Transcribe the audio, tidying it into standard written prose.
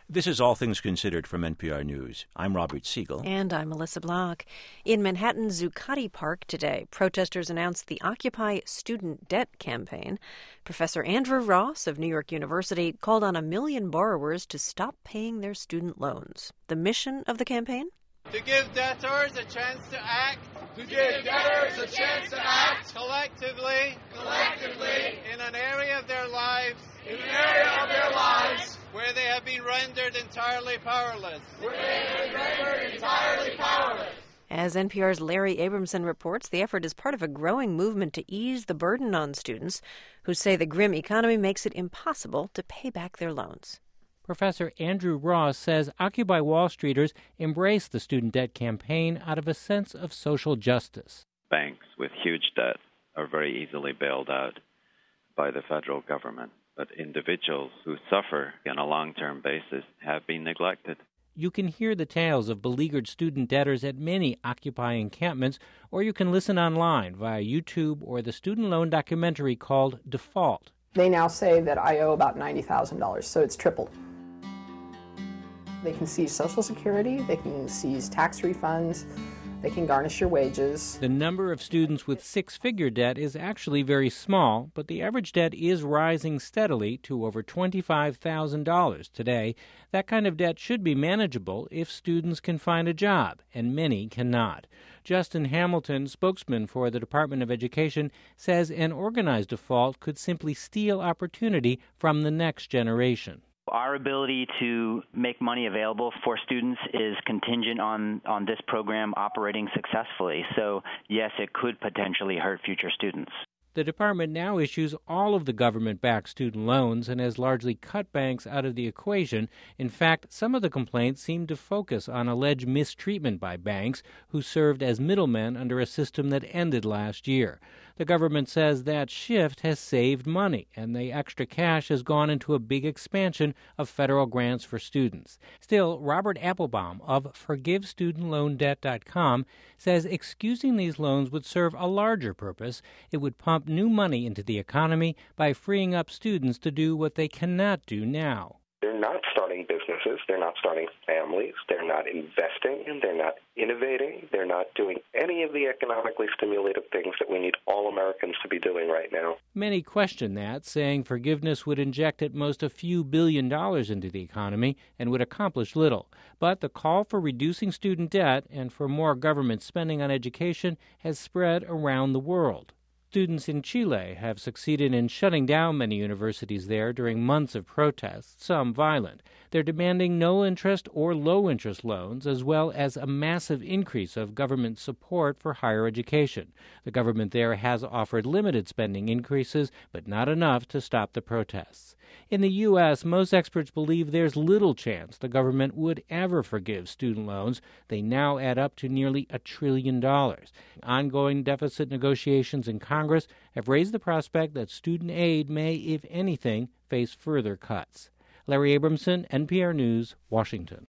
This is All Things Considered from NPR News. I'm Robert Siegel. And I'm Melissa Block. In Manhattan's Zuccotti Park today, protesters announced the Occupy Student Debt campaign. Professor Andrew Ross of New York University called on 1 million borrowers to stop paying their student loans. The mission of the campaign? To give debtors a chance to act. To give debtors a chance to act. Collectively. In an area of their lives. Where they have been rendered entirely powerless. As NPR's Larry Abramson reports, the effort is part of a growing movement to ease the burden on students who say the grim economy makes it impossible to pay back their loans. Professor Andrew Ross says Occupy Wall Streeters embrace the student debt campaign out of a sense of social justice. Banks with huge debt are very easily bailed out by the federal government, but individuals who suffer on a long-term basis have been neglected. You can hear the tales of beleaguered student debtors at many Occupy encampments, or you can listen online via YouTube or the student loan documentary called Default. They now say that I owe about $90,000, so it's tripled. They can seize Social Security, they can seize tax refunds, they can garnish your wages. The number of students with six-figure debt is actually very small, but the average debt is rising steadily to over $25,000 today. That kind of debt should be manageable if students can find a job, and many cannot. Justin Hamilton, spokesman for the Department of Education, says an organized default could simply steal opportunity from the next generation. Our ability to make money available for students is contingent on this program operating successfully. So, yes, it could potentially hurt future students. The department now issues all of the government-backed student loans and has largely cut banks out of the equation. In fact, some of the complaints seem to focus on alleged mistreatment by banks who served as middlemen under a system that ended last year. The government says that shift has saved money, and the extra cash has gone into a big expansion of federal grants for students. Still, Robert Applebaum of ForgiveStudentLoanDebt.com says excusing these loans would serve a larger purpose. It would pump new money into the economy by freeing up students to do what they cannot do now. They're not starting businesses, they're not starting families, they're not investing, and they're not innovating, they're not doing any of the economically stimulative things that we need all Americans to be doing right now. Many question that, saying forgiveness would inject at most a few $1 billion into the economy and would accomplish little. But the call for reducing student debt and for more government spending on education has spread around the world. Students in Chile have succeeded in shutting down many universities there during months of protests, some violent. They're demanding no-interest or low-interest loans, as well as a massive increase of government support for higher education. The government there has offered limited spending increases, but not enough to stop the protests. In the U.S., most experts believe there's little chance the government would ever forgive student loans. They now add up to nearly $1 trillion. Ongoing deficit negotiations in Congress have raised the prospect that student aid may, if anything, face further cuts. Larry Abramson, NPR News, Washington.